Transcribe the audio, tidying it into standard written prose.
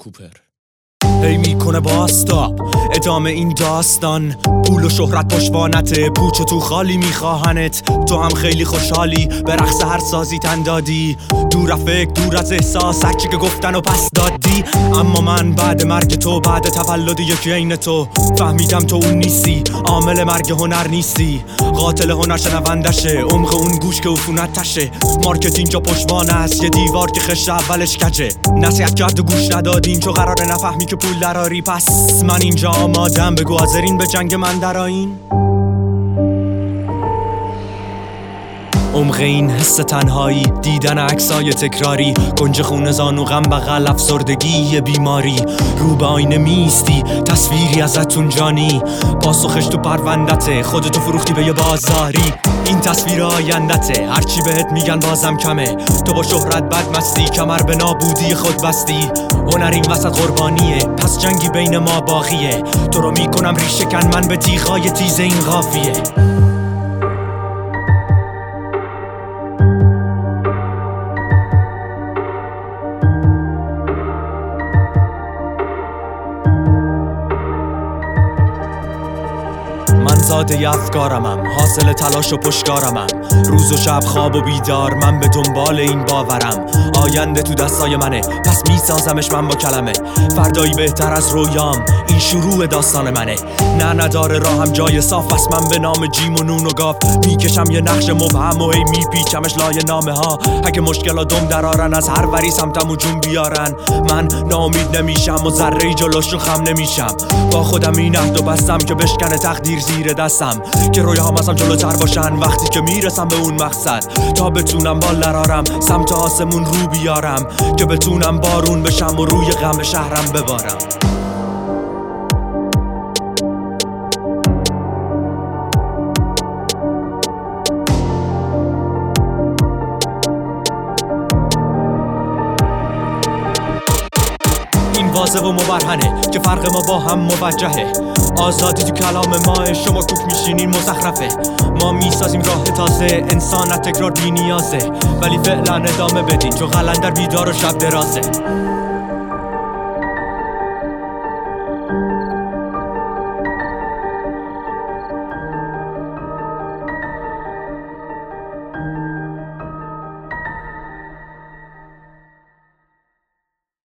کوپر. هی میکنه باستاب ادامه این داستان، پول و شهرت پشوانته، پوچ و تو خالی میخواهنت. تو هم خیلی خوشحالی به رقص هر سازی تن دادی، دور از فکر دور از احساس هرچی که گفتن و پس دادی. اما من بعد مرگ تو، بعد تولد یکی عین تو، فهمیدم تو اون نیستی، عامل مرگ هنر نیستی، قاتل هنر شنوندشه، عمق اون گوش که عفونت تشه. مارکت اینجا پشوانه است، یه دیوار که خش اولش کجه. نصیحت کرد و گوش ندادین چون قراره نفهمی که پول دراری. پس من اینجا آمادم، بگو حاضرین به جنگ من درآیین؟ عمق این حس تنهایی، دیدن عکسای تکراری، گنج خون زانو غم بغل افسردگی یه بیماری. رو به آینه میستی تصویری ازتون جانی، پاسخش تو پروندته، خودتو فروختی به یه بازاری. این تصویر آیندته، هرچی بهت میگن بازم کمه. تو با شهرت بد مستی، کمر به نابودی خود بستی. هنر این وسط قربانیه، پس جنگی بین ما باقیه. تو رو میکنم ریشه کن من به تیغای تیز این قافیه. من زاده افکارمم، حاصل تلاش و پشتکارمم، روز و شب خواب و بیدار من به دنبال این باورم. آینده تو دستای منه، پس میسازمش من با کلمه. فردایی بهتر از رویام، این شروع داستان منه. نه نداره راهم جای صاف، پس من به نام جیم و نون و گاف میکشم یه نقش مبهم و هی میپیچمش لای نامه ها. اگه مشکلا دم درارن، از هر وری سمتم جون بیارن، من ناامید نمیشم و ذره‌ای جلوشون خم نمیشم. با خودم این عهد و بستم که بشکنه تقدیر زیر دستم، که رویاهام ازم جلوتر باشن وقتی که میرسم به اون مقصد. تا بتونم بال درارم، سمت آسمون رو بیارم، که بتونم بارون بشم و روی غم شهرم ببارم. این واضح و مبرهنه که فرق ما با هم موجهه. آزادی تو کلام ماه، شما کوک میشینین مزخرفه. ما میسازیم راه تازه، انسان تکرار بی نیازه. ولی فعلا ادامه بدین چون قلندر بیدار و شب درازه.